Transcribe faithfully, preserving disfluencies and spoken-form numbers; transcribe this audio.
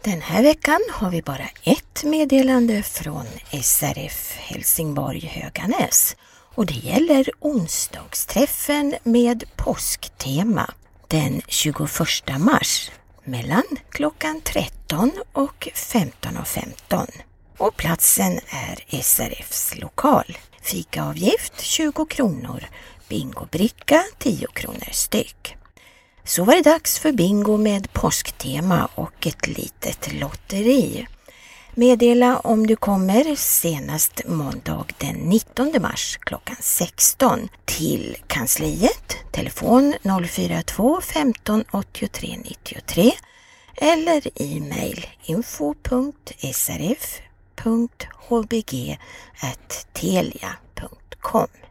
Den här veckan har vi bara ett meddelande från S R F Helsingborg Höganäs och det gäller onsdagsträffen med påsktema den tjugoförsta mars mellan klockan tretton och femton och femton. Och platsen är S R F:s lokal. Fikaavgift tjugo kronor, bingobricka tio kronor styck. Så var det dags för bingo med påsktema och ett litet lotteri. Meddela om du kommer senast måndag den nittonde mars klockan sexton till kansliet, telefon noll fyra två femton åttiotre nittiotre eller e-mail info punkt s r f punkt h b g at telia punkt com.